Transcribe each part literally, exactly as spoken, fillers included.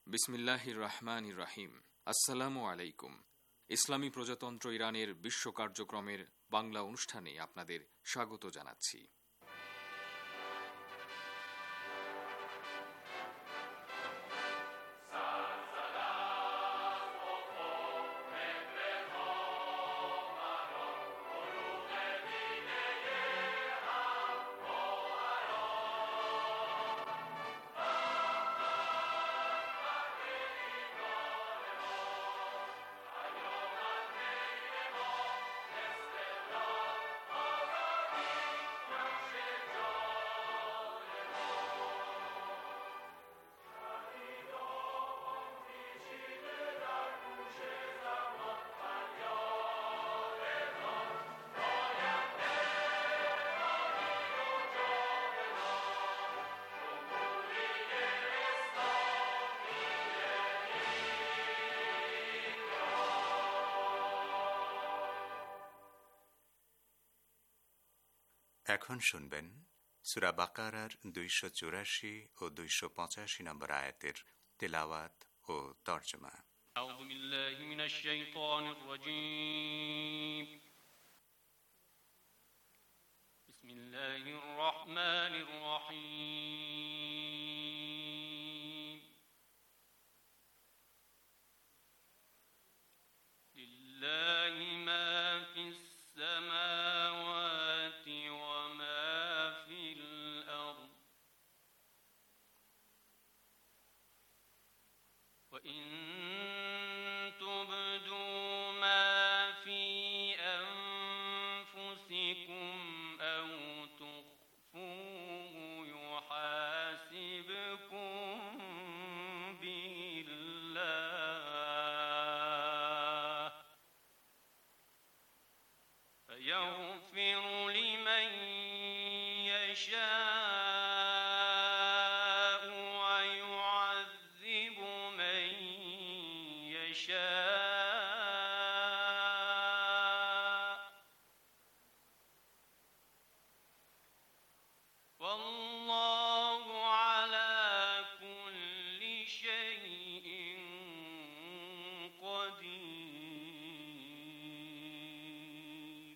বিসমিল্লাহির রহমানির রহিম। আসসালামু আলাইকুম। ইসলামী প্রজাতন্ত্র ইরানের বিশ্ব কার্যক্রমের বাংলা অনুষ্ঠানে আপনাদের স্বাগত জানাচ্ছি। এখন শুনবেন সূরা বাকারার দুইশো চুরাশি ও দুইশো পঁচাশি নম্বর আয়াতের তেলাওয়াত ও তর্জমা। আউযু বিল্লাহি মিনাশ শাইতানির রাজীম। বিসমিল্লাহির রহমানির রহিম। লিল্লাহি মা ফিস সামাওয়াতি ওয়া মা ফিল আরদ ওয়া ইন তুবদু মা ফি আনফুসিকুম আও তুখফুহু ইউহাসিবকুম বিল্লাহ ফায়াগফিরু লিমান يشاء ويعذب من يشاء والله على كل شيء قدير.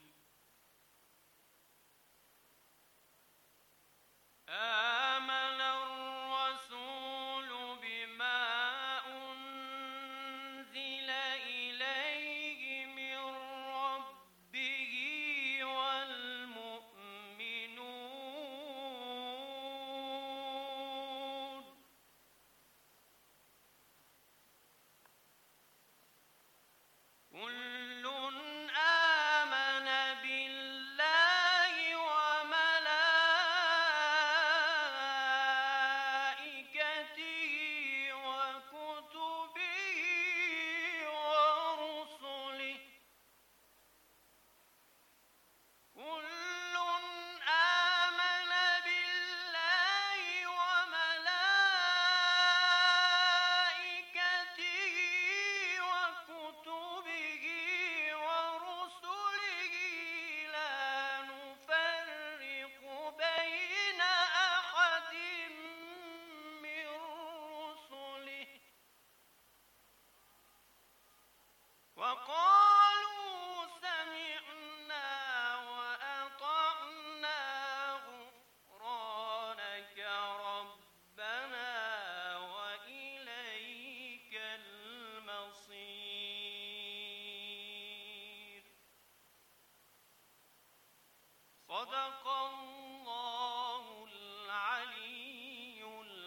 آمن الرسول بما أنزل إليه من ربه والمؤمنون كل آمن بالله وملائكته وكتبه ورسله كل آمن بالله وملائكته وكتبه ورسله لا نفرق بين أحد من رسله وقالوا سمعنا وأطعنا غفرانك ربنا وإليك المصير. صدق الله العلي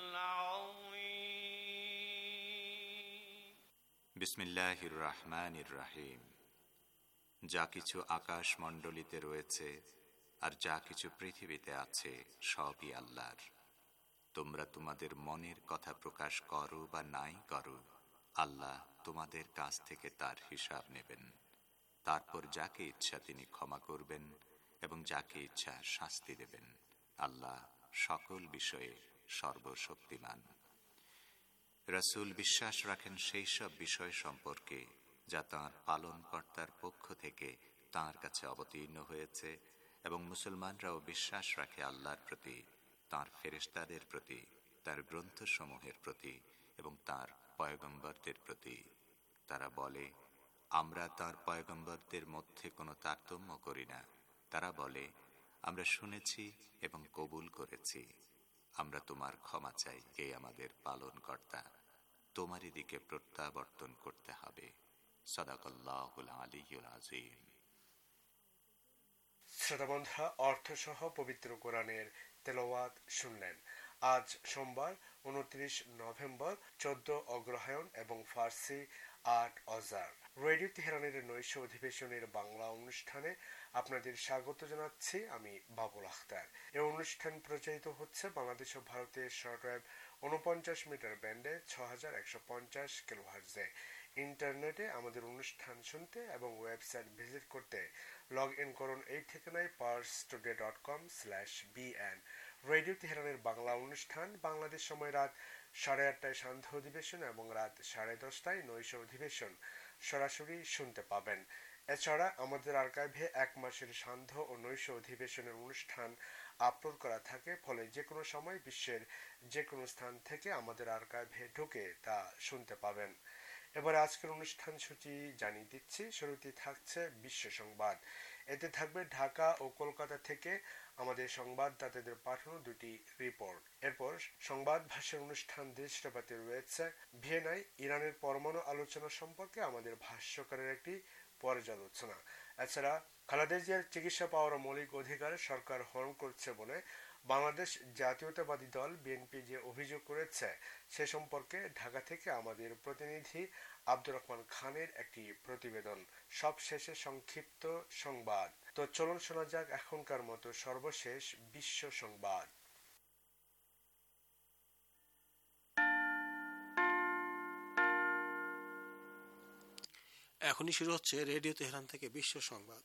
العظيم. বিসমিল্লাহির রহমানির রহিম। যা কিছু আকাশ মণ্ডলীতে রয়েছে আর যা কিছু পৃথিবীতে আছে সবই আল্লাহর। তোমরা তোমাদের মনের কথা প্রকাশ করো বা নাই করো, আল্লাহ তোমাদের কাছ থেকে তার হিসাব নেবেন। তারপর যাকে ইচ্ছা তিনি ক্ষমা করবেন এবং যাকে ইচ্ছা শাস্তি দেবেন। আল্লাহ সকল বিষয়ে সর্বশক্তিমান। রাসূল বিশ্বাস রাখেন সেই সব বিষয় সম্পর্কে যা তাঁর পালনকর্তার পক্ষ থেকে তাঁর কাছে অবতীর্ণ হয়েছে, এবং মুসলমানরাও বিশ্বাস রাখে আল্লাহর প্রতি, তাঁর ফেরেশতাদের প্রতি, তাঁর গ্রন্থসমূহের প্রতি এবং তাঁর পয়গম্বরদের প্রতি। তারা বলে, আমরা তার পয়গম্বরদের মধ্যে কোনো তারতম্য করি না। তারা বলে, আমরা শুনেছি এবং কবুল করেছি, আমরা তোমার ক্ষমা চাই, কে আমাদের পালনকর্তা, তোমারই দিকে প্রত্যাবর্তন করতে হবে। সাদাকাল্লাহুল আলিয়্যুল আযীম। শ্রোতাবন্ধা, অর্থসহ পবিত্র কোরআনের তেলাওয়াত শুনলেন। আজ সোমবার উনত্রিশ নভেম্বর, চোদ্দ অগ্রহায়ণ এবং ফার্সি আট অজার। রেডিও তেহরানের নৈশ অধিবেশনের বাংলা অনুষ্ঠানে আপনাদের স্বাগত জানাচ্ছি আমি বাবুল আখতার। এই অনুষ্ঠান প্রচারিত হচ্ছে বাংলাদেশ ও ভারতের শর্টওয়েভ উনপঞ্চাশ মিটার ব্যান্ডে ছ হাজার একশো পঞ্চাশ কিলোহার্টজে। ইন্টারনেটে আমাদের অনুষ্ঠান শুনতে এবং ওয়েবসাইট ভিজিট করতে লগ ইন করুন এই ঠিকানায় Pars today dot com slash BN. Radio তেহরানের বাংলা অনুষ্ঠান বাংলাদেশ সময় রাত সাড়ে আটটায় সান্ধ্য অধিবেশন এবং রাত সাড়ে দশটায় নৈশ অধিবেশন সরাসরি শুনতে পাবেন। এছাড়া আমাদের আর্কাইভে এক মাসের সান্ধ্য ও নৈশ অধিবেশনের অনুষ্ঠান আপলোড করা থাকে, ফলে যে কোনো সময় বিশ্বের যে কোনো স্থান থেকে আমাদের আর্কাইভে ঢুকে তা শুনতে পাবেন। এবার আজকের অনুষ্ঠান সূচি জানিয়ে দিচ্ছি। শুরুতেই থাকছে বিশ্ব সংবাদ। এতে থাকবে ঢাকা ও কলকাতা থেকে আমাদের সংবাদদাতাদের পাঠানো দুটি রিপোর্ট। এরপর সংবাদ ভাষার অনুষ্ঠান দৃষ্টিপাতে রয়েছে ভিয়েনায় ইরানের পরমাণু আলোচনা সম্পর্কে আমাদের ভাষ্যকারের একটি পর্যালোচনা। এছাড়া খালেদা জিয়ার চিকিৎসা পাওয়ার মৌলিক অধিকার সরকার হরণ করছে বলে বাংলাদেশ জাতীয়তাবাদী দল বিএনপি যে অভিযোগ করেছে সে সম্পর্কে ঢাকা থেকে আমাদের প্রতিনিধি আব্দুর রহমান খানের একটি প্রতিবেদন। সব শেষে সংক্ষিপ্ত সংবাদ। তো চলুন শোনা যাক এখনকার মতো সর্বশেষ বিশ্ব সংবাদ। এখনই শুরু হচ্ছে রেডিও তেহরান থেকে বিশ্ব সংবাদ।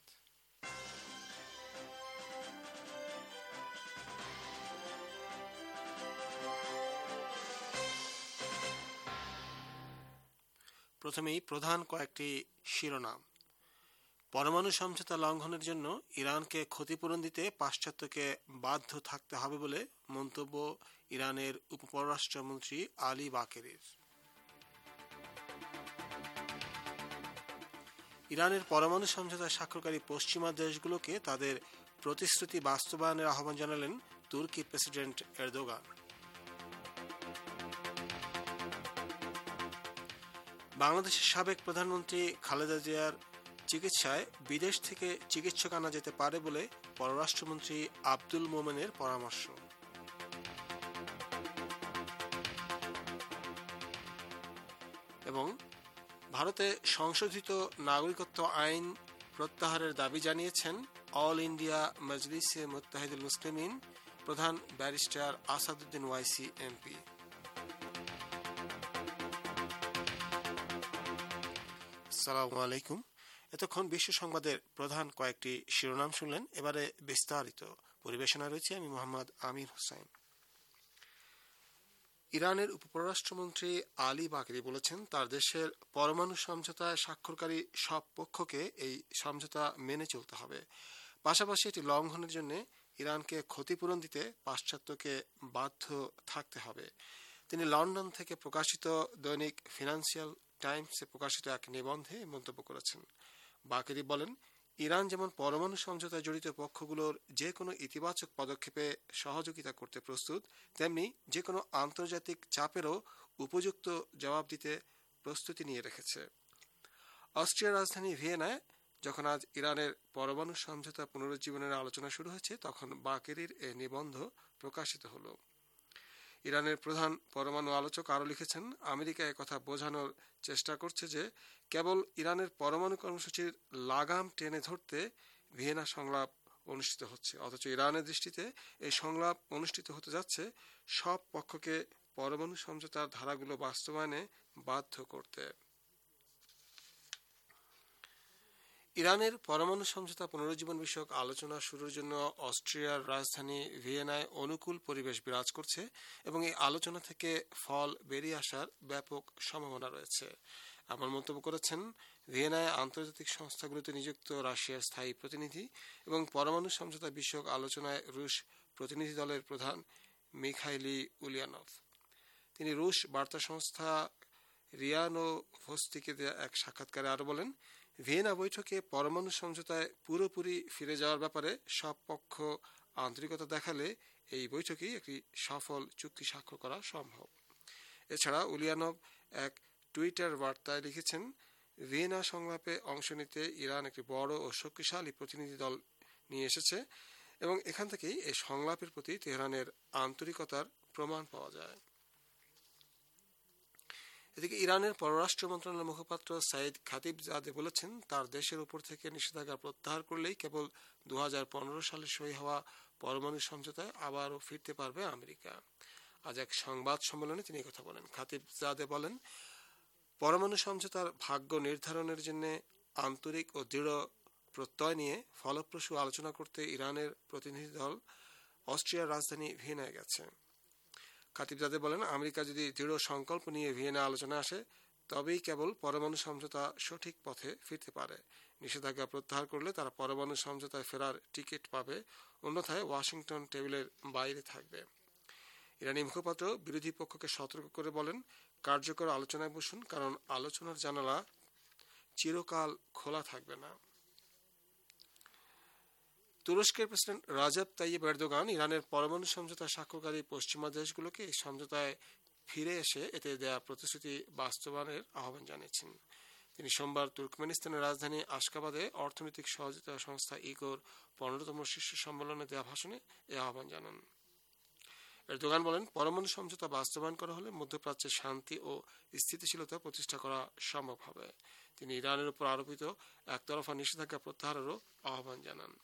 প্রথমেই প্রধান কয়েকটি শিরোনাম। পরমাণু সমঝোতা লঙ্ঘনের জন্য ইরানকে ক্ষতিপূরণ দিতে পাশ্চাত্যকে বাধ্য থাকতে হবে বলে মন্তব্য ইরানের উপপররাষ্ট্রমন্ত্রী আলী বাকেরির। ইরানের পরমাণু সমঝোতা স্বাক্ষরকারী পশ্চিমা দেশগুলোকে তাদের প্রতিশ্রুতি বাস্তবায়নের আহ্বান জানালেন তুর্কি প্রেসিডেন্ট এরদোগান। বাংলাদেশের সাবেক প্রধানমন্ত্রী খালেদা জিয়ার চিকিৎসায় বিদেশ থেকে চিকিৎসক আনা যেতে পারে বলে পররাষ্ট্রমন্ত্রী আব্দুল মোমেনের পরামর্শ। এবং ভারতে সংশোধিত নাগরিকত্ব আইন প্রত্যাহারের দাবি জানিয়েছেন অল ইন্ডিয়া মজলিসে মুত্তাহিদুল মুসলিমিন প্রধান ব্যারিস্টার আসাদুদ্দিন ওয়াইসি এমপি। আসসালামু আলাইকুম। এতক্ষণ বিশ্ব সংবাদের প্রধান কয়েকটি শিরোনাম শুনলেন। এবারে বিস্তারিত পরিবেশনা রয়েছে আমি মোহাম্মদ আমির হোসেন। ইরানের উপপররাষ্ট্রমন্ত্রী আলী বাকেরি বলেছেন তার দেশের পরমাণু সমঝোতায় স্বাক্ষরকারী সব পক্ষকে এই সমঝোতা মেনে চলতে হবে। পাশাপাশি এটি লঙ্ঘনের জন্য ইরানকে ক্ষতিপূরণ দিতে পাশ্চাত্যকে বাধ্য থাকতে হবে। তিনি লন্ডন থেকে প্রকাশিত দৈনিক ফিনান্সিয়াল টাইমসে প্রকাশিত এক নিবন্ধে মন্তব্য করেছেন। বাকেরি বলেন, ইরান যেমন পরমাণু সমঝোতায় জড়িত পক্ষগুলোর যে কোনো ইতিবাচক পদক্ষেপে সহযোগিতা করতে প্রস্তুত, তেমনি যে কোনো আন্তর্জাতিক চাপেরও উপযুক্ত জবাব দিতে প্রস্তুতি নিয়ে রেখেছে। অস্ট্রিয়ার রাজধানী ভিয়েনায় যখন আজ ইরানের পরমাণু সমঝোতা পুনরুজ্জীবনের আলোচনা শুরু হয়েছে তখন বাকেরির এ নিবন্ধ প্রকাশিত হল। ইরানের প্রধান পরমাণু আলোচক আরও লিখেছেন, আমেরিকা একথা বোঝানোর চেষ্টা করছে যে কেবল ইরানের পরমাণু কর্মসূচির লাগাম টেনে ধরতে ভিয়েনা সংলাপ অনুষ্ঠিত হচ্ছে, অথচ ইরানের দৃষ্টিতে এই সংলাপ অনুষ্ঠিত হতে যাচ্ছে সব পক্ষকে পরমাণু সমঝোতার ধারাগুলো বাস্তবায়নে বাধ্য করতে। ইরানের পরমাণু সমঝোতা পুনরুজ্জীবন বিষয়ক আলোচনা শুরুর জন্য অস্ট্রিয়ার রাজধানী ভিয়েনায় অনুকূল পরিবেশ বিরাজ করছে এবং এই আলোচনা থেকে ফল বেরিয়ে আসার ব্যাপক সম্ভাবনা রয়েছে। এমন মন্তব্য করেছেন ভিয়েনায় আন্তর্জাতিক সংস্থাগুলোতে নিযুক্ত রাশিয়ার স্থায়ী প্রতিনিধি এবং পরমাণু সমঝোতা বিষয়ক আলোচনায় রুশ প্রতিনিধি দলের প্রধান মিখাইলি উলিয়ানভ। তিনি রুশ বার্তা সংস্থা রিয়ানো ভোস্তিকে দেয়া এক সাক্ষাৎকারে আরো বলেন, ভিয়েনা বৈঠকে পরমাণু সমঝোতায় পুরোপুরি ফিরে যাওয়ার ব্যাপারে সব পক্ষ আন্তরিকতা দেখালে এই বৈঠকেই একটি সফল চুক্তি স্বাক্ষর করা সম্ভব। এছাড়া উলিয়ানভ এক টুইটার বার্তায় লিখেছেন, ভিয়েনা সংলাপে অংশ নিতে ইরান একটি বড় ও শক্তিশালী প্রতিনিধি দল নিয়ে এসেছে এবং এখান থেকেই এই সংলাপের প্রতি তেহরানের আন্তরিকতার প্রমাণ পাওয়া যায়। এদিকে ইরানের পররাষ্ট্র মন্ত্রণালয়ের মুখপাত্র সাইদ খাতিবজাদে বলেছেন, তার দেশের উপর থেকে নিষেধাজ্ঞা প্রত্যাহার করলেই কেবল দু হাজার পনেরো সালে সই হওয়া পরমাণু সমঝোতায় আবারও ফিরতে পারবে আমেরিকা। আজ এক সংবাদ সম্মেলনে তিনি কথা বলেন। খাতিবজাদে বলেন, পরমাণু সমঝোতার ভাগ্য নির্ধারণের জন্য আন্তরিক ও দৃঢ় প্রত্যয় নিয়ে ফলপ্রসূ আলোচনা করতে ইরানের প্রতিনিধি দল অস্ট্রিয়ার রাজধানী ভিয়েনায় গেছে। খাতিবজাদে বলেন, আমেরিকা যদি দৃঢ় সংকল্প নিয়ে ভিয়েনা আলোচনা আসে তবেই কেবল পরমাণু সমঝোতা সঠিক পথে ফিরতে পারে। নিষেধাজ্ঞা প্রত্যাহার করলে তারা পরমাণু সমঝোতায় ফেরার টিকিট পাবে, অন্যথায় ওয়াশিংটন টেবিলের বাইরে থাকবে। ইরানি মুখপাত্র বিরোধী পক্ষকে সতর্ক করে বলেন, কার্যকর আলোচনায় বসুন, কারণ আলোচনার জানালা চিরকাল খোলা থাকবে না। তুরস্কের প্রেসিডেন্ট রাজব তাইয়িপ এরদোগান ইরানের পরমাণু সমঝোতা স্বাক্ষরকারী পশ্চিমা দেশগুলোকে এই সমঝোতায় ফিরে এসে এতে দেয়া প্রতিশ্রুতি বাস্তবায়নের আহ্বান জানিয়েছেন। তিনি সোমবার তুর্কমেনিস্তানের রাজধানী আশকাবাদে অর্থনৈতিক সহযোগিতা সংস্থা ইগোর পনেরোতম শীর্ষ সম্মেলনে দেওয়া ভাষণে এই আহ্বান জানান। এরদোগান বলেন, পরমাণু সমঝোতা বাস্তবায়ন করা হলে মধ্যপ্রাচ্যে শান্তি ও স্থিতিশীলতা প্রতিষ্ঠা করা সম্ভব হবে। তিনি ইরানের উপর আরোপিত একতরফা নিষেধাজ্ঞা প্রত্যাহারেরও আহ্বান জানান।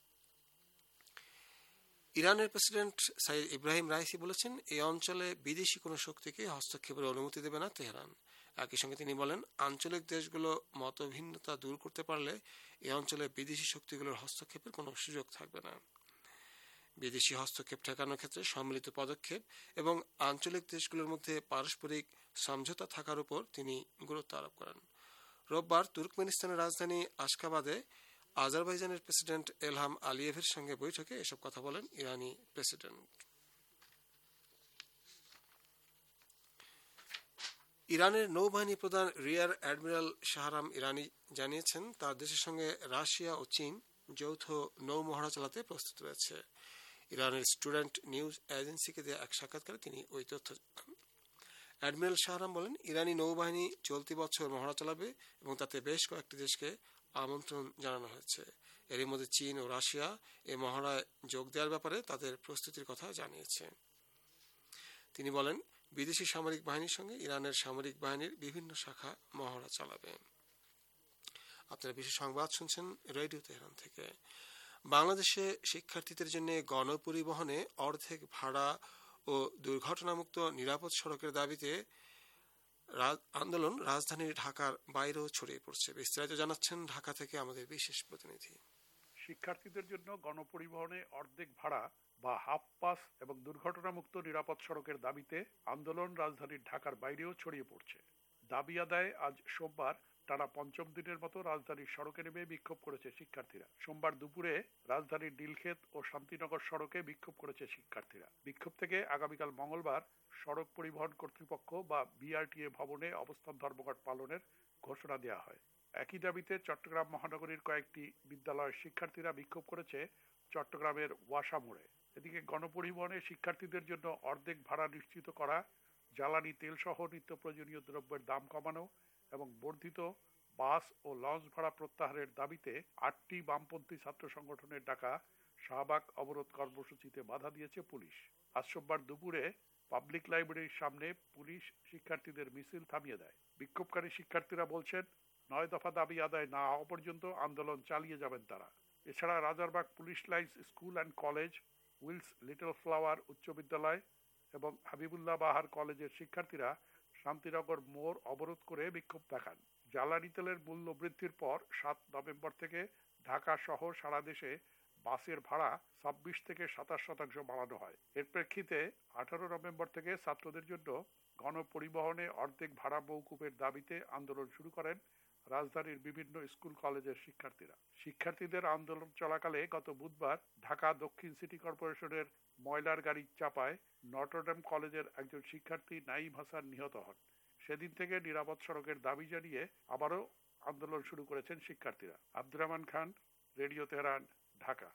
ইরানের প্রেসিডেন্ট সাইদ ইব্রাহিম রাইসি বলেছেন, এই অঞ্চলে বিদেশি কোনো শক্তিকে হস্তক্ষেপের অনুমতি দেবে না তেহরান। একই সঙ্গে তিনি বলেন, আঞ্চলিক দেশগুলো মতভিন্নতা দূর করতে পারলে এই অঞ্চলে বিদেশি শক্তিগুলোর হস্তক্ষেপের কোনো সুযোগ থাকবে না। বিদেশি হস্তক্ষেপ ঠেকানোর ক্ষেত্রে সম্মিলিত পদক্ষেপ এবং আঞ্চলিক দেশগুলোর মধ্যে পারস্পরিক সমঝোতা থাকার উপর তিনি গুরুত্ব আরোপ করেন। রোববার তুর্কমেনিস্তানের রাজধানী আশকাবাদে আজারবাইজানের প্রেসিডেন্ট এলহাম আলিয়েভের সঙ্গে বৈঠকে এসব কথা বলেন ইরানি প্রেসিডেন্ট। ইরানের নৌবাহিনী প্রধান রিয়ার অ্যাডমিরাল শাহরাম ইরানি জানিয়েছেন, তার দেশের সঙ্গে রাশিয়া ও চীন যৌথ নৌ মহড়া চালাতে প্রস্তুত রয়েছে। ইরানের স্টুডেন্ট নিউজ এজেন্সিকে দেওয়া এক সাক্ষাৎকারে তিনি ওই তথ্য জানান। অ্যাডমিরাল শাহরাম বলেন, ইরানি নৌবাহিনী চলতি বছর মহড়া চালাবে এবং তাতে বেশ কয়েকটি দেশকে আমন্ত্রণ জানানো হয়েছে। এরই মধ্যে চীন ও রাশিয়া এই মহড়ায় যোগ দেওয়ার ব্যাপারে তাদের প্রস্তুতির কথা জানিয়েছে। তিনি বলেন, বিদেশি সামরিক বাহিনীর সঙ্গে ইরানের সামরিক বাহিনীর বিভিন্ন শাখা মহড়া চালাবে। আপনারা বিশেষ সংবাদ শুনছেন রেডিও তেহরান থেকে। বাংলাদেশে শিক্ষার্থীদের জন্য গণপরিবহনে অর্ধেক ভাড়া ও দুর্ঘটনামুক্ত নিরাপদ সড়কের দাবিতে আন্দোলন রাজধানীর ঢাকার বাইরেও ছড়িয়ে পড়ছে। বিস্তারিত জানাচ্ছেন ঢাকা থেকে আমাদের বিশেষ প্রতিনিধি। শিক্ষার্থীদের জন্য গণপরিবহনে অর্ধেক ভাড়া বা হাফ পাস এবং দুর্ঘটনামুক্ত নিরাপদ সড়কের দাবিতে আন্দোলন রাজধানীর ঢাকার বাইরেও ছড়িয়ে পড়ছে। দাবি আদায়ে আজ সোমবার টানা পঞ্চম দিনের মতো রাজধানীর সড়কে নেমে বিক্ষোভ করেছে শিক্ষার্থীরা। সোমবার দুপুরে রাজধানীর নীলক্ষেত ও শান্তিনগর সড়কে বিক্ষোভ করেছে শিক্ষার্থীরা। বিক্ষোভ থেকে আগামীকাল মঙ্গলবার সড়ক পরিবহন কর্তৃপক্ষ বা বিআরটিএ ভবনে অবস্থান ধর্মঘট পালনের ঘোষণা দেওয়া হয়। একই দাবিতে চট্টগ্রাম মহানগরীর কয়েকটি বিদ্যালয়ের শিক্ষার্থীরা বিক্ষোভ করেছে চট্টগ্রামের ওয়াসা মোড়ে। এদিকে গণপরিবহনে শিক্ষার্থীদের জন্য অর্ধেক ভাড়া নিশ্চিত করা, জ্বালানি তেল সহ নিত্য প্রয়োজনীয় দ্রব্যের দাম কমানো এবং বর্ধিত বাস ও লঞ্চ ভাড়া প্রত্যাহারের দাবিতে আটটি বামপন্থী ছাত্র সংগঠনের ডাকা শাহবাগ অবরোধ কর্মসূচিতে বাধা দিয়েছে পুলিশ। আজ সোমবার দুপুরে পাবলিক লাইব্রেরির সামনে পুলিশ শিক্ষার্থীদের মিছিল থামিয়ে দেয়। বিক্ষোভকারী শিক্ষার্থীরা বলছেন, নয় দফা দাবি আদায় না হওয়া পর্যন্ত আন্দোলন চালিয়ে যাবেন তারা। এছাড়া Rajarbagh police lines school and college, Wills Little Flower উচ্চ বিদ্যালয় এবং হাবিবুল্লাহ বাহার কলেজের শিক্ষার্থীরা শান্তিনগর মোড় অবরোধ করে বিক্ষোভ দেখান। জ্বালানি তেলের মূল্য বৃদ্ধির পর সাত নভেম্বর থেকে ঢাকা সহ সারা দেশে বাসের ভাড়া ছাব্বিশ থেকে সাতাশ শতাংশ বাড়ানো হয়। এর প্রেক্ষিতে আঠারো নভেম্বর থেকে ছাত্রদের জন্য গণপরিবহনে অর্ধেক ভাড়া মওকুফের দাবিতে আন্দোলন শুরু করেন রাজধানীর বিভিন্ন স্কুল কলেজের শিক্ষার্থীরা। শিক্ষার্থীদের আন্দোলন চলাকালে গত বুধবার ঢাকা দক্ষিণ সিটি কর্পোরেশনের ময়লার গাড়ির চাপায় নটরডেম কলেজের একজন শিক্ষার্থী নাইম হাসান নিহত হন। সেদিন থেকে নিরাপদ সড়কের দাবি জানিয়ে আবারও আন্দোলন শুরু করেছেন শিক্ষার্থীরা। Abdur Rahman Khan, radio Tehran, Dhaka.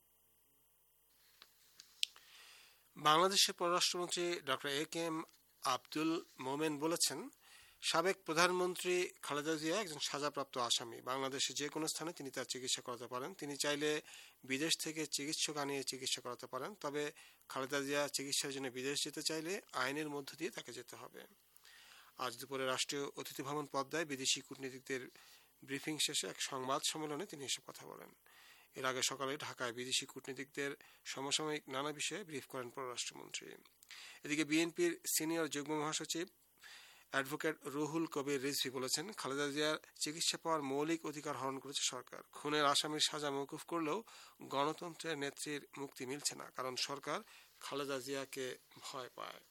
বাংলাদেশের পররাষ্ট্রমন্ত্রী doctor A K M Abdul Momen বলেছেন, সাবেক প্রধানমন্ত্রী খালেদা জিয়া একজন সাজাপ্রাপ্ত আসামি। বাংলাদেশে যে কোনো স্থানে তিনি তার চিকিৎসা করাতে পারেন। তিনি চাইলে বিদেশ থেকে চিকিৎসক আনিয়ে চিকিৎসা করাতে পারেন। তবে খালেদা জিয়া চিকিৎসার জন্য বিদেশ যেতে চাইলে আইনের মধ্য দিয়ে তাকে যেতে হবে। আজ দুপুরে রাষ্ট্রীয় অতিথি ভবন পদ্মায় বিদেশি কূটনীতিকদের ব্রিফিং শেষে এক সংবাদ সম্মেলনে তিনি এসব কথা বলেন। এর আগে সকালে ঢাকায় বিদেশি কূটনীতিকদের সমসাময়িক নানা বিষয়ে ব্রিফ করেন পররাষ্ট্রমন্ত্রী। এদিকে বিএনপির সিনিয়র যুগ্ম মহাসচিব অ্যাডভোকেট রুহুল কবির রিজভী বলেছেন, খালেদা জিয়ার চিকিৎসা পাওয়ার মৌলিক অধিকার হরণ করেছে সরকার। খুনের আসামির সাজা মওকুফ করলেও গণতন্ত্রের নেত্রীর মুক্তি মিলছে না, কারণ সরকার খালেদা জিয়াকে ভয় পায়।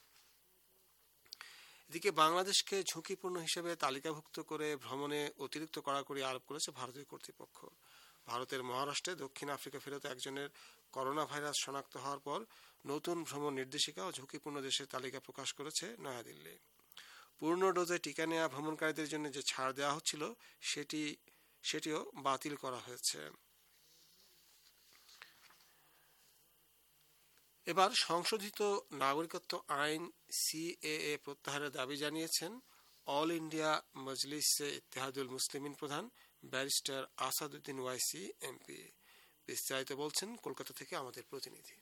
এদিকে বাংলাদেশকে ঝুঁকিপূর্ণ হিসেবে তালিকাভুক্ত করে ভ্রমণে অতিরিক্ত কড়াকড়ি আরোপ করেছে ভারতীয় কর্তৃপক্ষ। ভারতের মহারাষ্ট্রে দক্ষিণ আফ্রিকা ফেরত একজনের করোনা ভাইরাস শনাক্ত হওয়ার পর নতুন ভ্রমণ নির্দেশিকা ও ঝুঁকিপূর্ণ দেশের তালিকা প্রকাশ করেছে নয়াদিল্লি। পূর্ণ ডোজে টিকা নেওয়া ভ্রমণকারীদের জন্য যে ছাড় দেওয়া হচ্ছিল সেটি সেটিও বাতিল করা হয়েছে। এবার সংশোধিত নাগরিকত্ব আইন সিএএ প্রত্যাহারের দাবি জানিয়েছেন অল ইন্ডিয়া মজলিসে ইত্তেহাদুল মুসলিমিন প্রধান ব্যারিস্টার আসাদুদ্দিন ওয়াইসি এমপি। বিস্তারিত বলছেন কলকাতা থেকে আমাদের প্রতিনিধি।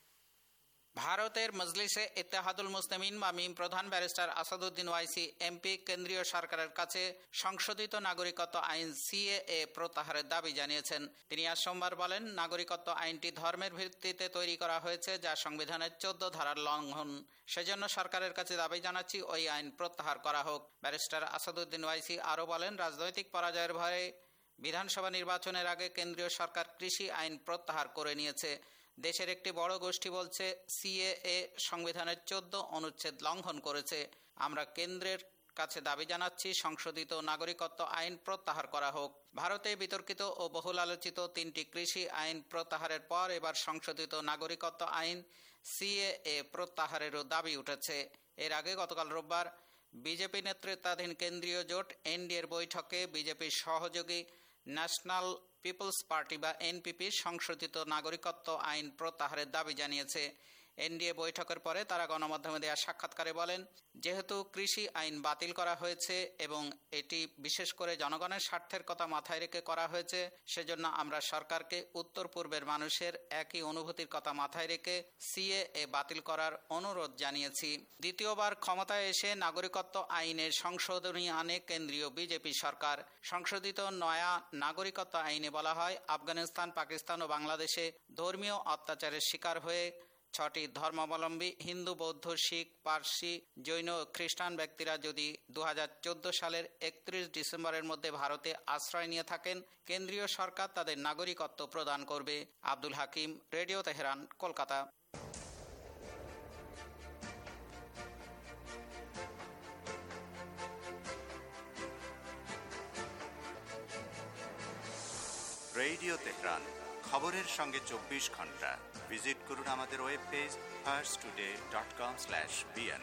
ভারতের মজলিসে ইত্তেহাদুল মুসলিমিন বা মিম প্রধান ব্যারিস্টার আসাদুদ্দিন ওয়াইসি এমপি কেন্দ্রীয় সরকারের কাছে সংশোধিত নাগরিকত্ব আইন সিএএ প্রত্যাহারের দাবি জানিয়েছেন। তিনি আজ সোমবার বলেন, নাগরিকত্ব আইনটি ধর্মের ভিত্তিতে তৈরি করা হয়েছে, যা সংবিধানের চোদ্দ ধারার লঙ্ঘন। সেজন্য সরকারের কাছে দাবি জানাচ্ছি ওই আইন প্রত্যাহার করা হোক। ব্যারিস্টার আসাদুদ্দিন ওয়াইসি আরও বলেন, রাজনৈতিক পরাজয়ের ভয়ে বিধানসভা নির্বাচনের আগে কেন্দ্রীয় সরকার কৃষি আইন প্রত্যাহার করে নিয়েছে। দেশের একটি বড় গোষ্ঠী বলছে সিএএ সংবিধানের চোদ্দ অনুচ্ছেদ লঙ্ঘন করেছে। আমরা কেন্দ্রের কাছে দাবি জানাচ্ছি সংশোধিত নাগরিকত্ব আইন প্রত্যাহার করা হোক। ভারতে বিতর্কিত ও বহুল আলোচিত তিনটি কৃষি আইন প্রত্যাহারের পর এবার সংশোধিত নাগরিকত্ব আইন সিএএ প্রত্যাহারেরও দাবি উঠেছে। এর আগে গতকাল রোববার বিজেপি নেতৃত্বাধীন কেন্দ্রীয় জোট এনডিএর বৈঠকে বিজেপির সহযোগী ন্যাশনাল পিপলস পার্টি বা এনপিপি সংশোধিত নাগরিকত্ব আইন প্রত্যাহারের দাবি জানিয়েছে। এনডিএ বৈঠকের পরে তারা গণমাধ্যমে দেওয়া সাক্ষাৎকারে বলেন, যেহেতু কৃষি আইন বাতিল করা হয়েছে এবং এটি বিশেষ করে জনগণের স্বার্থের কথা মাথায় রেখে করা হয়েছে, সেজন্য আমরা সরকারকে উত্তর পূর্বের মানুষের একই অনুভূতির কথা মাথায় রেখে সিএএ বাতিল করার অনুরোধ জানিয়েছি। দ্বিতীয়বার ক্ষমতায় এসে নাগরিকত্ব আইনের সংশোধনী আনে কেন্দ্রীয় বিজেপি সরকার। সংশোধিত নয়া নাগরিকত্ব আইনে বলা হয়, আফগানিস্তান, পাকিস্তান ও বাংলাদেশে ধর্মীয় অত্যাচারের শিকার হয়ে ছটি ধর্মাবলম্বী হিন্দু, বৌদ্ধ, শিখ, পার্সি, জৈন ও খ্রিস্টান ব্যক্তিরা যদি দু হাজার চোদ্দ সালের একত্রিশ ডিসেম্বরের মধ্যে ভারতে আশ্রয় নিয়ে থাকেন, কেন্দ্রীয় সরকার তাদের নাগরিকত্ব প্রদান করবে। Abdul Hakim, radio Tehran, Kolkata. Radio Tehran, খবরের সঙ্গে চব্বিশ ঘন্টা। ভিজিট করুন আমাদের web page first today dot com slash BN.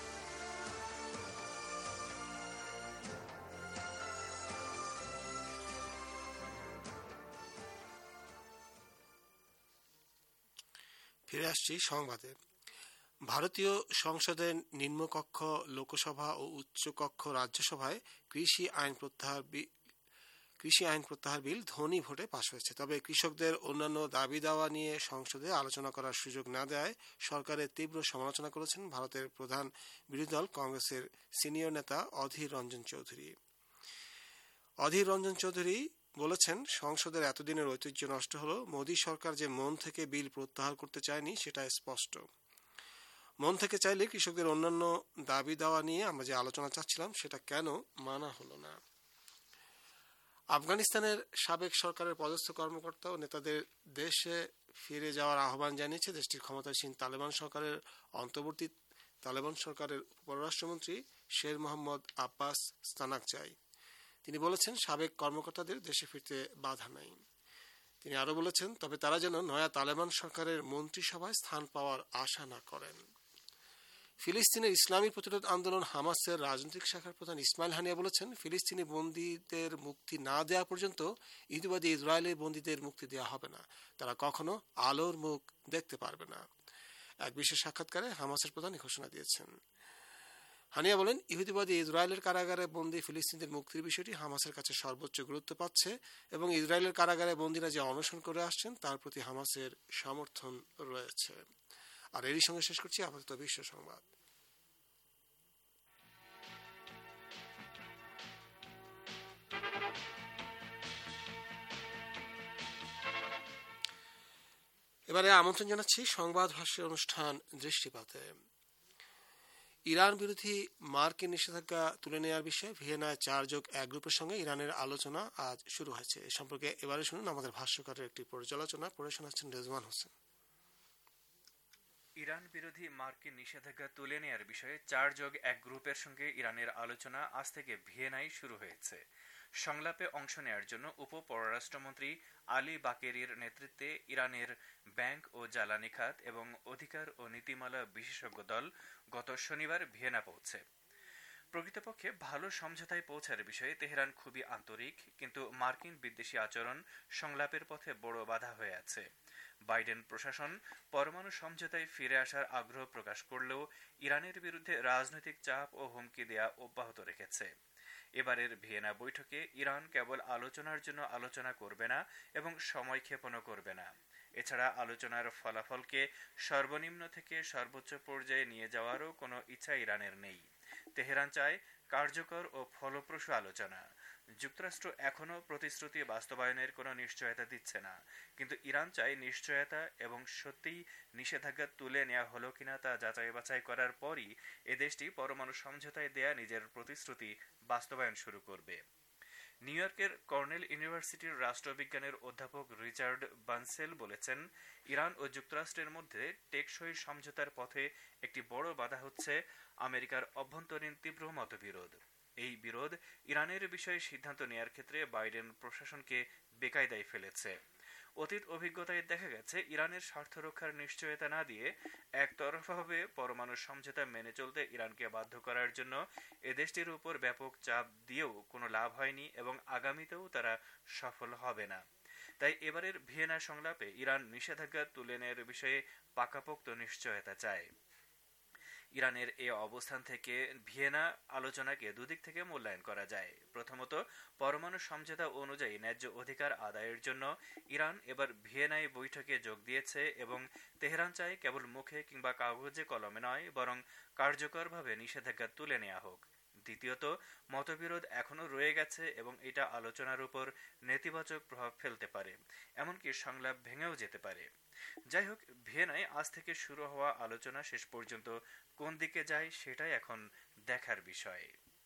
ফিরে আসছি সংবাদে। ভারতীয় সংসদের নিম্নকক্ষ লোকসভা ও উচ্চকক্ষ রাজ্যসভায় কৃষি আইন প্রত্যাহার কৃষি আইন প্রত্যাহার বিল ধ্বনি ভোটে পাশ হয়েছে। তবে কৃষকদের অন্যান্য দাবি দাওয়া নিয়ে সংসদে আলোচনা করার সুযোগ না দেওয়ায় সরকারের তীব্র সমালোচনা করেছেন ভারতের প্রধান বিরোধী দল কংগ্রেসের সিনিয়র নেতা অধীর রঞ্জন চৌধুরী। অধীর রঞ্জন চৌধুরী বলেছেন, সংসদের এতদিনের ঐতিহ্য নষ্ট হলো। মোদী সরকার যে মন থেকে বিল প্রত্যাহার করতে চায়নি সেটা স্পষ্ট। মন থেকে চাইলে কৃষকদের অন্যান্য দাবি দাওয়া নিয়ে আমরা যে আলোচনা চাচ্ছিলাম সেটা কেন মানা হলো না। আফগানিস্তানের সাবেক সরকারের পদস্থ কর্মকর্তা ও নেতাদের দেশে ফিরে যাওয়ার আহ্বান জানিয়েছে দেশটির ক্ষমতাসীন তালেবান সরকারের অন্তর্বর্তী তালেবান সরকারের পররাষ্ট্রমন্ত্রী শের মোহাম্মদ আব্বাস স্তানাকজাই। তিনি বলেছেন, সাবেক কর্মকর্তাদের দেশে ফিরতে বাধা নাই। তিনি আরও বলেছেন, তবে তারা যেন নয়া তালেবান সরকারের মন্ত্রিসভায় স্থান পাওয়ার আশা না করেন। ফিলিস্তিনের ইসলামী প্রতিরোধ আন্দোলন হামাসের রাজনৈতিক শাখার প্রধান ইসমাইল হানিয়া বলেছেন, ফিলিস্তিনি বন্দীদের মুক্তি না দেওয়া পর্যন্ত ইহুদিবাদী ইসরায়েলের বন্দীদের মুক্তি দেওয়া হবে না। তারা কখনো আলোর মুখ দেখতে পারবে না। এক বিশেষ সাক্ষাৎকারে হামাসের প্রধান ঘোষণা দিয়েছেন। হানিয়া বলেন, ইহুদিবাদী ইসরায়েলের কারাগারে বন্দী ফিলিস্তিনদের মুক্তির বিষয়টি হামাসের কাছে সর্বোচ্চ গুরুত্ব পাচ্ছে এবং ইসরায়েলের কারাগারে বন্দীরা যে অনশন করে আসছেন তার প্রতি হামাসের সমর্থন রয়েছে। আর এরই সঙ্গে শেষ করছি আপাতত বিশ্ব সংবাদ। এবারে আমন্ত্রণ জানাচ্ছি সংবাদ ভাষ্যের অনুষ্ঠান দৃষ্টিপাতে। ইরান বিরোধী মার্কিন নিষেধাজ্ঞা তুলে নেওয়ার বিষয়ে ভিয়েনায় চার যোগ এক গ্রুপের সঙ্গে ইরানের আলোচনা আজ শুরু হয়েছে। এ সম্পর্কে এবারে শুনুন আমাদের ভাষ্যকারের একটি পর্যালোচনা। পড়ে শোনাচ্ছেন রেজওয়ান হোসেন। ইরান বিরোধী মার্কিন নিষেধাজ্ঞা তুলে নেওয়ার বিষয়ে চার যোগ এক গ্রুপের সঙ্গে ইরানের আলোচনা আজ থেকে ভিয়েনায় শুরু হয়েছে। সংলাপে অংশ নেওয়ার জন্য উপ পররাষ্ট্রমন্ত্রী আলী বাকেরির নেতৃত্বে ইরানের ব্যাংক ও জ্বালানি খাত এবং অধিকার ও নীতিমালা বিশেষজ্ঞ দল গত শনিবার ভিয়েনা পৌঁছে। প্রকৃতপক্ষে ভালো সমঝোতায় পৌঁছার বিষয়ে তেহরান খুবই আন্তরিক, কিন্তু মার্কিন বিদ্বেষী আচরণ সংলাপের পথে বড় বাধা হয়ে আছে। বাইডেন প্রশাসন পরমাণু সমঝোতায় ফিরে আসার আগ্রহ প্রকাশ করলেও ইরানের বিরুদ্ধে রাজনৈতিক চাপ ও হুমকি দেয়া অব্যাহত রেখেছে। এবারের ভিয়েনা বৈঠকে ইরান কেবল আলোচনার জন্য আলোচনা করবে না এবং সময়ক্ষেপণও করবে না। এছাড়া আলোচনার ফলাফলকে সর্বনিম্ন থেকে সর্বোচ্চ পর্যায়ে নিয়ে যাওয়ারও কোনো ইচ্ছা ইরানের নেই। তেহরান চায় কার্যকর ও ফলপ্রসূ আলোচনা। যুক্তরাষ্ট্র এখনও প্রতিশ্রুতি বাস্তবায়নের কোনো নিশ্চয়তা দিচ্ছে না, কিন্তু ইরান চায় নিশ্চয়তা এবং সত্যিই নিষেধাজ্ঞা তুলে নেওয়া হলো কিনা তা যাচাই বাছাই করার পরই এ দেশটি পরমাণু সমঝোতায় দেয়া নিজের প্রতিশ্রুতি বাস্তবায়ন শুরু করবে। নিউ ইয়র্কের কর্নেল ইউনিভার্সিটির রাষ্ট্রবিজ্ঞানের অধ্যাপক রিচার্ড বানসেল বলেছেন, ইরান ও যুক্তরাষ্ট্রের মধ্যে টেকসই সমঝোতার পথে একটি বড় বাধা হচ্ছে আমেরিকার অভ্যন্তরীণ তীব্র মতবিরোধ। এই বিরোধ ইরানের বিষয়ে সিদ্ধান্ত নেয়ার ক্ষেত্রে বাইডেন প্রশাসনকে বেকায়দায় ফেলেছে। অতীত অভিজ্ঞতায় দেখা গেছে, ইরানের স্বার্থ রক্ষার নিশ্চয়তা না দিয়ে একতরফাভাবে পরমাণু সমঝোতা মেনে চলতে ইরানকে বাধ্য করার জন্য এ দেশটির উপর ব্যাপক চাপ দিয়েও কোনো লাভ হয়নি এবং আগামীতেও তারা সফল হবে না। তাই এবারের ভিয়েনা সংলাপে ইরান নিষেধাজ্ঞা তুলে নেওয়ার বিষয়ে পাকাপোক্ত নিশ্চয়তা চায়। ইরানের এ অবস্থান থেকে ভিয়েনা আলোচনাকে দুদিক থেকে মূল্যায়ন করা যায়। প্রথমত, পরমাণু সমঝোতা অনুযায়ী ন্যায্য অধিকার আদায়ের জন্য ইরান এবার ভিয়েনায় বৈঠকে যোগ দিয়েছে এবং তেহরান চায় কেবল মুখে কিংবা কাগজে কলমে নয়, বরং কার্যকরভাবে নিষেধাজ্ঞা তুলে নেওয়া হোক। দ্বিতীয়ত, মতবিরোধ এখনো রয়ে গেছে এবং এটা আলোচনার উপর নেতিবাচক প্রভাব ফেলতে পারে, এমনকি সংলাপ ভেঙেও যেতে পারে। যাই হোক, ভিয়েনায় আজ থেকে শুরু হওয়া আলোচনা শেষ পর্যন্ত কোন দিকে যায় সেটাই এখন দেখার বিষয়।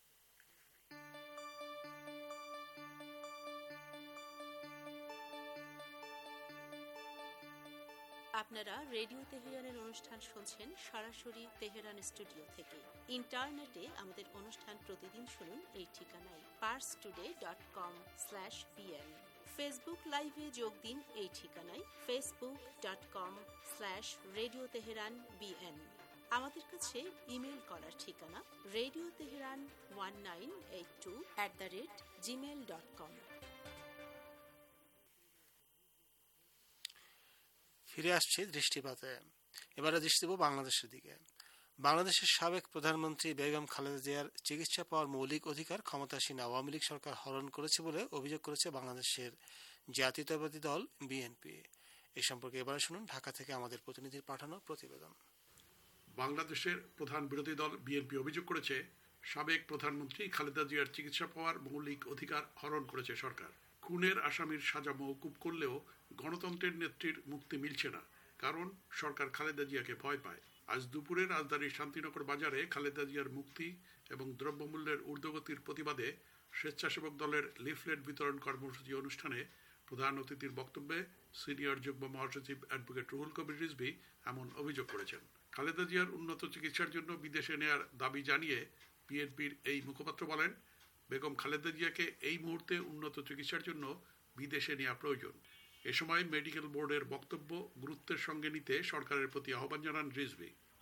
আপনারা রেডিও তেহরানের অনুষ্ঠান শুনছেন সরাসরি তেহরান স্টুডিও থেকে। ইন্টারনেটে আমাদের অনুষ্ঠান প্রতিদিন শুনুন এই ঠিকানায় Pars today dot com slash BN. Facebook লাইভে যোগ দিন এই ঠিকানায় Facebook dot com slash radio Tehran BN. আমাদের কাছে ইমেল করার ঠিকানা radio Tehran one nine eight two at the rate Gmail dot com. ফিরে আসছে দৃষ্টিপাতে। এবারে দৃষ্টি দেব বাংলাদেশের দিকে। বাংলাদেশের সাবেক প্রধানমন্ত্রী বেগম খালেদা জিয়ার চিকিৎসা পাওয়ার মৌলিক অধিকার ক্ষমতাসীন আওয়ামী লীগ সরকার হরণ করেছে বলে অভিযোগ করেছে বাংলাদেশের জাতীয়তাবাদী দল বিএনপি। এ সম্পর্কে এবারে শুনুন ঢাকা থেকে আমাদের প্রতিনিধির পাঠানো প্রতিবেদন। বাংলাদেশের প্রধান বিরোধী দল বিএনপি অভিযোগ করেছে, সাবেক প্রধানমন্ত্রী খালেদা জিয়ার চিকিৎসা পাওয়ার মৌলিক অধিকার হরণ করেছে সরকার। খুনের আসামির সাজা মওকুফ করলেও গণতন্ত্রের নেত্রীর মুক্তি মিলছে না, কারণ সরকার খালেদা জিয়াকে ভয় পায়। আজ দুপুরে রাজধানীর শান্তিনগর বাজারে খালেদা জিয়ার মুক্তি এবং দ্রব্যমূল্যের ঊর্ধ্বগতির প্রতিবাদে স্বেচ্ছাসেবক দলের লিফলেট বিতরণ কর্মসূচি অনুষ্ঠানে প্রধান অতিথির বক্তব্যে সিনিয়র যুগ্ম মহাসচিব অ্যাডভোকেট রুহুল কবির রিজভী এমন অভিযোগ করেছেন। খালেদা জিয়ার উন্নত চিকিৎসার জন্য বিদেশে নেয়ার দাবি জানিয়ে বিএনপির এই মুখপাত্র বলেন, বেগম খালেদা জিয়াকে এই মুহূর্তে উন্নত চিকিৎসার জন্য বিদেশে নেওয়া প্রয়োজন। এ সময় মেডিকেল বোর্ডের বক্তব্য গুরুত্বের সঙ্গে নিতে সরকারের প্রতি আহ্বান জানান রিজভী।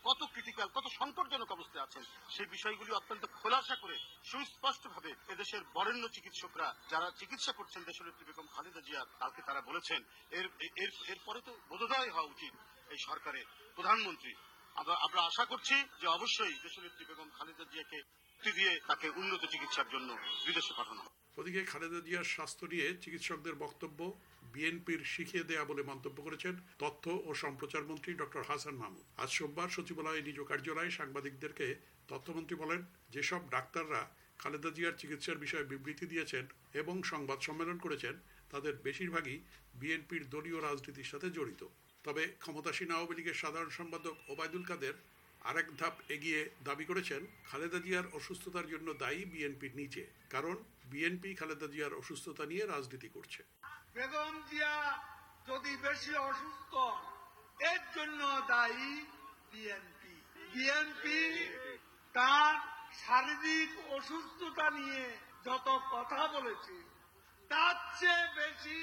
কত ক্রিটিক্যাল, কত সংকটজনক অবস্থায় আছেন, সেই বিষয়গুলি অত্যন্ত খোলাসা করে সুস্পষ্টভাবে এদেশের বরেণ্য চিকিৎসকরা যারা চিকিৎসা করছেন দেশনেত্রী বেগম খালেদা জিয়া, কালকে তারা বলেছেন। এর এরপরে তো বোধোদয় হওয়া উচিত এই সরকারের, প্রধানমন্ত্রী। আমরা আমরা আশা করছি যে অবশ্যই দেশনেত্রী বেগম খালেদা জিয়াকে দিয়ে তাকে উন্নত চিকিৎসার জন্য বিদেশে পাঠানো হবে। ওদিকে খালেদা জিয়ার স্বাস্থ্য নিয়ে চিকিৎসকদের বক্তব্য বিএনপির শিখিয়ে দেয়া বলে মন্তব্য করেছেন তথ্য ও সম্প্রচার মন্ত্রী ডক্টর হাসান মাহমুদ। আজ সোমবার সচিবালয়ে নিজ কার্যালয়ে সাংবাদিকদেরকে তথ্যমন্ত্রী বলেন, যেসব ডাক্তাররা খালেদা জিয়ার চিকিৎসার বিষয়ে বিবৃতি দিয়েছেন এবং সংবাদ সম্মেলন করেছেন তাদের বেশিরভাগই বিএনপির দলীয় রাজনীতির সাথে জড়িত। তবে ক্ষমতাসীন আওয়ামী লীগের সাধারণ সম্পাদক ওবায়দুল কাদের আরেক ধাপ এগিয়ে দাবি করেছেন, খালেদা জিয়ার অসুস্থতার জন্য দায়ী বিএনপির নিচে, কারণ বিএনপি খালেদা জিয়ার অসুস্থতা নিয়ে রাজনীতি করছে। বেগম জিয়া যদি বেশি অসুস্থ, এর জন্য দায়ী বিএনপি। বিএনপি তার শারীরিক অসুস্থতা নিয়ে যত কথা বলেছে তার চেয়ে বেশি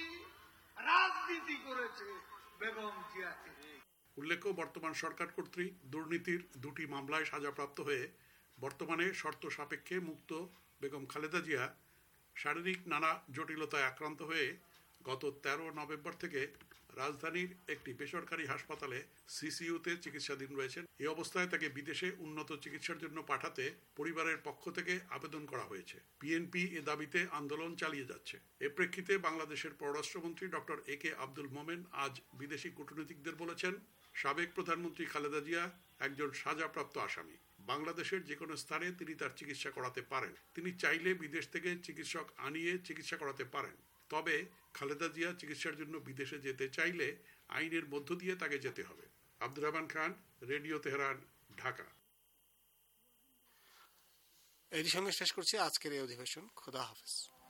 রাজনীতি করেছে বেগম জিয়াকে। উল্লেখ্য, বর্তমান সরকার কর্তৃক দুর্নীতির দুটি মামলায় সাজাপ্রাপ্ত হয়ে বর্তমানে শর্ত সাপেক্ষে মুক্ত বেগম খালেদা জিয়া শারীরিক নানা জটিলতায় আক্রান্ত হয়ে গত তেরো নভেম্বর থেকে রাজধানীর একটি বেসরকারি হাসপাতালে সিসিইউতে চিকিৎসাধীন রয়েছেন। এই অবস্থায় তাকে বিদেশে উন্নত চিকিৎসার জন্য পাঠাতে পরিবারের পক্ষ থেকে আবেদন করা হয়েছে। বিএনপি এ দাবিতে আন্দোলন চালিয়ে যাচ্ছে। এ প্রেক্ষিতে বাংলাদেশের পররাষ্ট্রমন্ত্রী ডক্টর এ কে আব্দুল মোমেন আজ বিদেশি কূটনীতিকদের বলেছেন, সাবেক প্রধানমন্ত্রী খালেদা জিয়া একজন সাজাপ্রাপ্ত আসামি। বাংলাদেশের যে কোনো স্থানে তিনি তার চিকিৎসা করাতে পারেন। তিনি চাইলে বিদেশ থেকে চিকিৎসক আনিয়ে চিকিৎসা করাতে পারেন। তবে খালেদা জিয়া চিকিৎসার জন্য বিদেশে যেতে চাইলে আইনের মধ্য দিয়ে তাকে যেতে হবে। Abdur Rahman Khan, radio Tehran, Dhaka. এর সঙ্গে শেষ করছি আজকের এই অধিবেশন। খোদা হাফেজ।